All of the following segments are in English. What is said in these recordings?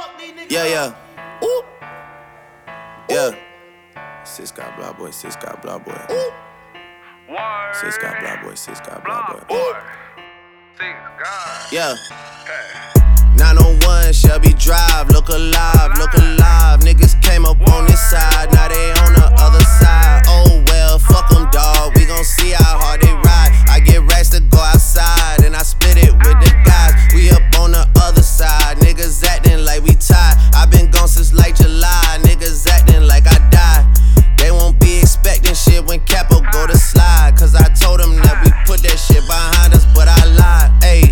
Yeah, yeah. Ooh. Yeah. Sis got blah boy, sis got blah boy. Ooh. Sis got blah boy, sis got blah boy. Ooh. Yeah. 901 Shelby Drive, look alive, look alive. Niggas came up on this side, now they on the other side. Oh well, fuck them, dawg, we gon' see how hard they ride. I get racks to go outside, and I spit it with the guys. We up on the other side, niggas acting like we tied. I been gone since like July, niggas acting like I died. They won't be expecting shit when Capo go to slide, cause I told them that we put that shit behind us, but I lied.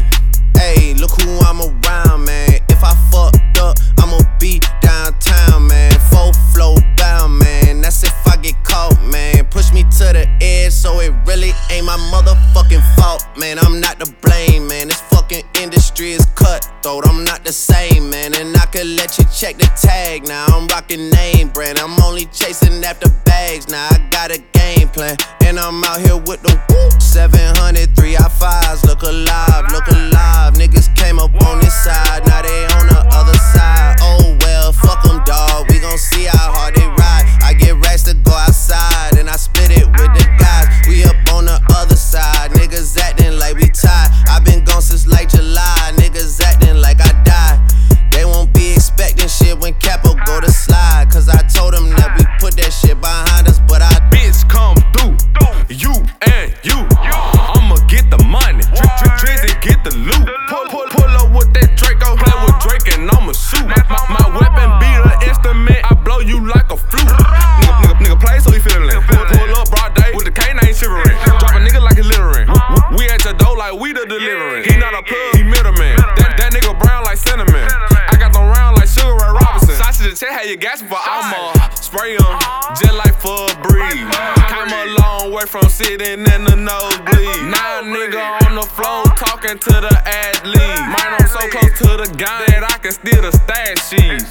Ayy, look who I'm around, man. If I fucked up, I'ma be downtown, man. Full flow down, man. That's if I get caught, man. Push me to the edge, so it really ain't my motherfucking fault, man. I'm not to blame, man. This fucking industry is cutthroat. I'm not the same, man. And I could let you check the tag now. I'm rocking name brand. I'm only chasing after bags now. I got a game plan, and I'm out here with the whoop. 700 3i5s, look alive, look alive. Niggas came up on this side, now they on the other side. Oh well, fuck them, dawg, we gon' see how hard they ride. I get racks to go outside, and I spit it with the guys. We up on the other side, niggas acting like we tied. I been gone since like July, niggas acting like I died. They won't be expecting shit when Capo go to slide, cause I told them that we put that shit behind us, but I bitch come through, you and you. I'ma get the money, Drizzy get the loot. Pull up with that Draco, play with Drake and I'ma shoot. My weapon be the instrument, I blow you like a flute. Nigga play so he feelin'. Pull up broad day with the K9 shivering. Drop a nigga like he littering. We at your door like we the delivering. He not a plug, he middleman. That nigga brown like cinnamon. I got them round like Sugar Ray Robinson. Sausage the check, how you gasping for I'ma spray him just like for a breeze. Came a long way from sitting in the nosebleed. Now a nigga on the floor talking to the athlete. Mine I'm so close to the gun that I can steal the stash sheets.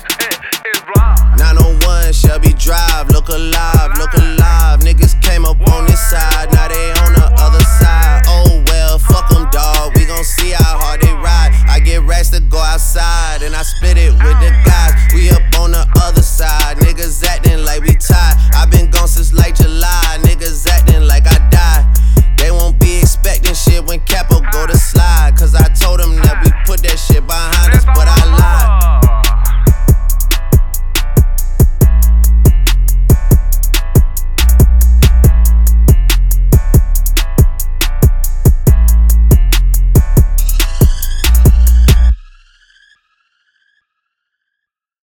901 Shelby Drive, look alive, look alive. Niggas came up on this side, now they on the other side. Oh well, fuck them, dawg, we gon' see how hard they ride. I get racks to go outside, and I spit it with the guys.